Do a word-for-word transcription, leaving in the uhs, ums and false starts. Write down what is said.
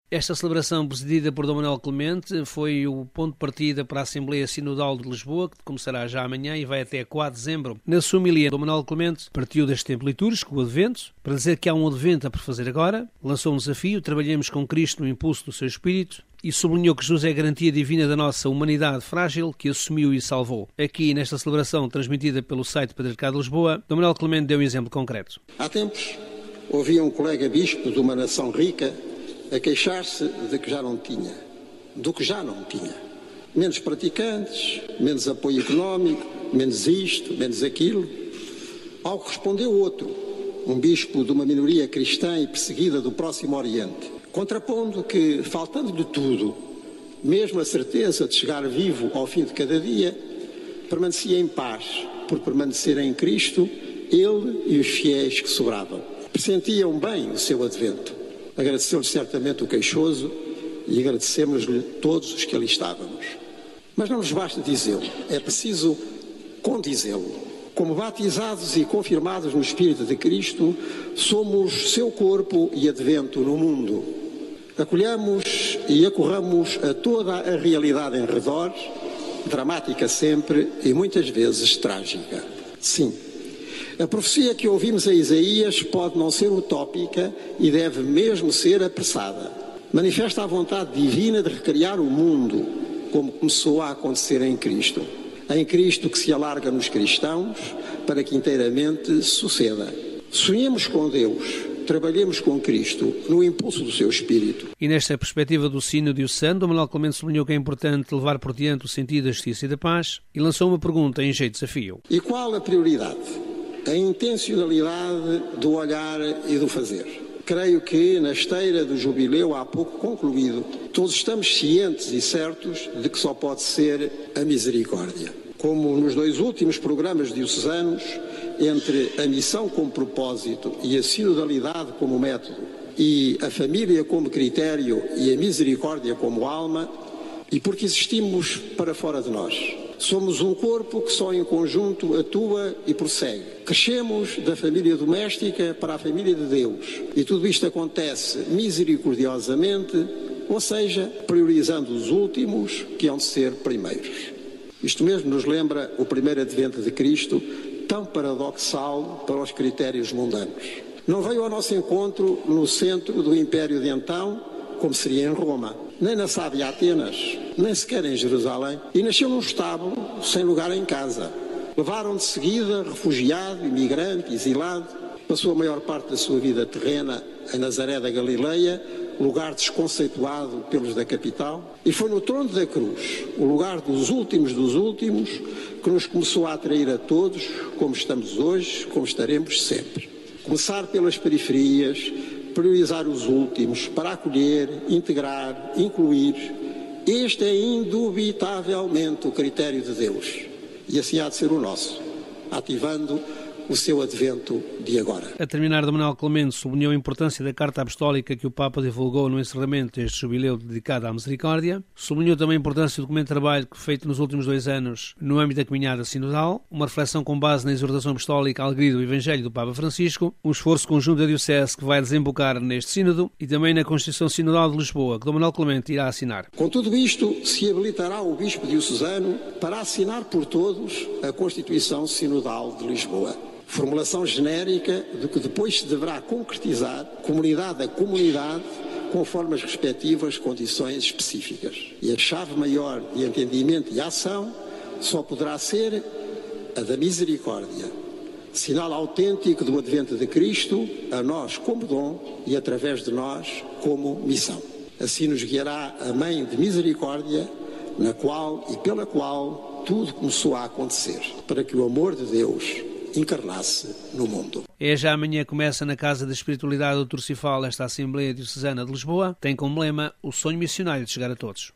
Esta celebração, presidida por Dom Manuel Clemente, foi o ponto de partida para a Assembleia Sinodal de Lisboa, que começará já amanhã e vai até quatro de dezembro. Na sua homilia, Dom Manuel Clemente partiu deste tempo litúrgico, o Advento, para dizer que há um Advento a prefazer agora, lançou um desafio: trabalhemos com Cristo no impulso do seu Espírito, e sublinhou que Jesus é a garantia divina da nossa humanidade frágil, que assumiu e salvou. Aqui, nesta celebração transmitida pelo site do Patriarcado de Lisboa, Dom Manuel Clemente deu um exemplo concreto. Há tempos, ouvia um colega bispo de uma nação rica a queixar-se de que já não tinha, do que já não tinha. Menos praticantes, menos apoio económico, menos isto, menos aquilo. Ao que respondeu outro, um bispo de uma minoria cristã e perseguida do Próximo Oriente, contrapondo que, faltando-lhe tudo, mesmo a certeza de chegar vivo ao fim de cada dia, permanecia em paz por permanecer em Cristo, ele e os fiéis que sobravam. Pressentiam bem o seu advento. Agradeceu-lhe certamente o queixoso e agradecemos-lhe todos os que ali estávamos. Mas não nos basta dizê-lo, é preciso condizê-lo. Como batizados e confirmados no Espírito de Cristo, somos seu corpo e advento no mundo. Acolhamos e acorramos a toda a realidade em redor, dramática sempre e muitas vezes trágica. Sim. A profecia que ouvimos a Isaías pode não ser utópica e deve mesmo ser apressada. Manifesta a vontade divina de recriar o mundo, como começou a acontecer em Cristo. Em Cristo que se alarga nos cristãos para que inteiramente suceda. Sonhemos com Deus, trabalhemos com Cristo no impulso do seu Espírito. E nesta perspectiva do Sínodo diocesano, Dom Manuel Clemente sublinhou que é importante levar por diante o sentido da justiça e da paz e lançou uma pergunta em jeito de desafio. E qual a prioridade? A intencionalidade do olhar e do fazer. Creio que na esteira do jubileu há pouco concluído, todos estamos cientes e certos de que só pode ser a misericórdia. Como nos dois últimos programas diocesanos, entre a missão como propósito e a sinodalidade como método, e a família como critério e a misericórdia como alma, e porque existimos para fora de nós. Somos um corpo que só em conjunto atua e prossegue. Crescemos da família doméstica para a família de Deus. E tudo isto acontece misericordiosamente, ou seja, priorizando os últimos que hão de ser primeiros. Isto mesmo nos lembra o primeiro advento de Cristo, tão paradoxal para os critérios mundanos. Não veio ao nosso encontro no centro do Império de então, como seria em Roma, nem na sábia Atenas, nem sequer em Jerusalém, e nasceu num estábulo sem lugar em casa. Levaram de seguida, refugiado, imigrante, exilado, passou a maior parte da sua vida terrena em Nazaré da Galileia, lugar desconceituado pelos da capital, e foi no trono da cruz, o lugar dos últimos dos últimos, que nos começou a atrair a todos, como estamos hoje, como estaremos sempre. Começar pelas periferias, priorizar os últimos, para acolher, integrar, incluir. Este é indubitavelmente o critério de Deus. E assim há de ser o nosso, ativando o seu advento de agora. A terminar, Dom Manuel Clemente sublinhou a importância da Carta Apostólica que o Papa divulgou no encerramento deste jubileu dedicado à misericórdia. Sublinhou também a importância do documento de trabalho feito nos últimos dois anos no âmbito da caminhada sinodal, uma reflexão com base na exortação apostólica à alegria do Evangelho do Papa Francisco, um esforço conjunto da Diocese que vai desembocar neste sínodo e também na Constituição Sinodal de Lisboa, que Dom Manuel Clemente irá assinar. Com tudo isto, se habilitará o Bispo diocesano para assinar por todos a Constituição Sinodal de Lisboa. Formulação genérica do que depois se deverá concretizar, comunidade a comunidade, conforme as respectivas condições específicas. E a chave maior de entendimento e ação só poderá ser a da misericórdia, sinal autêntico do advento de Cristo, a nós como dom e através de nós como missão. Assim nos guiará a Mãe de Misericórdia, na qual e pela qual tudo começou a acontecer, para que o amor de Deus encarnasse no mundo. É já amanhã começa na Casa da Espiritualidade do Turcifal esta Assembleia Diocesana de Lisboa. Tem como lema o sonho missionário de chegar a todos.